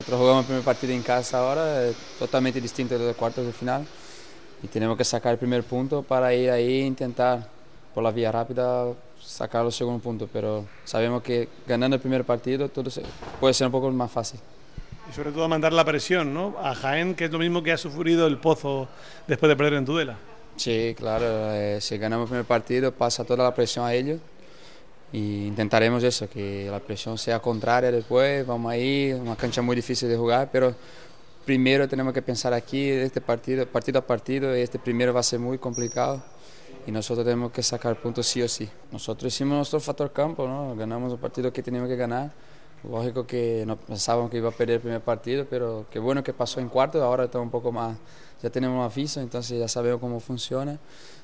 Nosotros jugamos el primer partido en casa ahora, totalmente distinto de los cuartos de final, y tenemos que sacar el primer punto para ir ahí e intentar, por la vía rápida, sacar el segundo punto, pero sabemos que ganando el primer partido puede ser un poco más fácil. Y sobre todo mandar la presión, ¿no? A Jaén, que es lo mismo que ha sufrido el Pozo después de perder en Tudela. Sí, claro, si ganamos el primer partido pasa toda la presión a ellos y intentaremos eso, que la presión sea contraria después, vamos ahí, una cancha muy difícil de jugar, pero primero tenemos que pensar aquí, este partido, partido a partido, este primero va a ser muy complicado y nosotros tenemos que sacar puntos sí o sí. Nosotros hicimos nuestro factor campo, ¿no? Ganamos el partido que teníamos que ganar. Lógico que no pensábamos que iba a perder el primer partido, pero qué bueno que pasó en cuarto, ahora está un poco más, ya tenemos una ficha, entonces ya sabemos cómo funciona,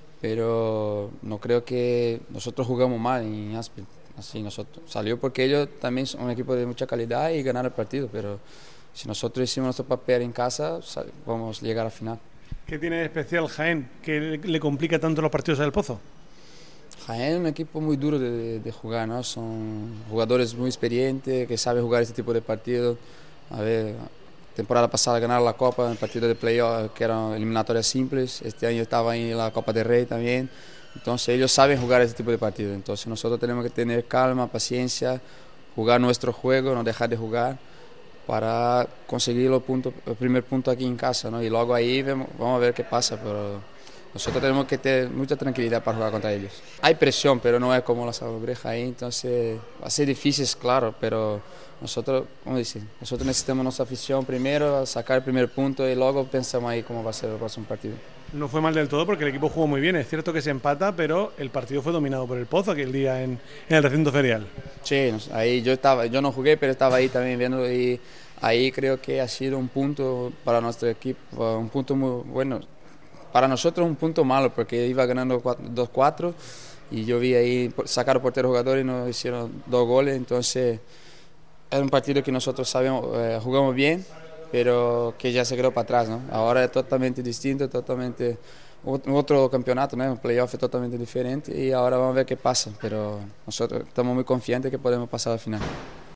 pero no creo que nosotros jugamos mal en Aspen. Así nosotros salió porque ellos también son un equipo de mucha calidad y ganaron el partido, pero si nosotros hicimos nuestro papel en casa, vamos a llegar a la final. ¿Qué tiene de especial Jaén que le complica tanto los partidos al Pozo? Jaén es un equipo muy duro de jugar, ¿no? Son jugadores muy experientes que saben jugar este tipo de partidos. A ver, temporada pasada ganaron la Copa en el partido de playoff, que eran eliminatorias simples. Este año estaba en la Copa de Rey también. Entonces ellos saben jugar este tipo de partidos. Entonces nosotros tenemos que tener calma, paciencia, jugar nuestro juego, no dejar de jugar para conseguir el primer punto aquí en casa, ¿no? Y luego ahí vamos a ver qué pasa, pero nosotros tenemos que tener mucha tranquilidad para jugar contra ellos. Hay presión, pero no es como la Salobreja ahí, entonces va a ser difícil, claro, pero nosotros, como dice, nosotros necesitamos nuestra afición primero, sacar el primer punto y luego pensamos ahí cómo va a ser el próximo partido. No fue mal del todo porque el equipo jugó muy bien. Es cierto que se empata, pero el partido fue dominado por el Pozo aquel día en el recinto ferial. Sí, ahí yo no jugué, pero estaba ahí también viendo y ahí creo que ha sido un punto para nuestro equipo, un punto muy bueno. Para nosotros un punto malo porque iba ganando 2-4 y yo vi ahí sacar portero jugador y nos hicieron 2 goles, entonces es un partido que nosotros sabemos, jugamos bien, pero que ya se quedó para atrás, ¿no? Ahora es totalmente distinto, totalmente otro campeonato, ¿no? Un playoff es totalmente diferente y ahora vamos a ver qué pasa, pero nosotros estamos muy confiantes que podemos pasar al final.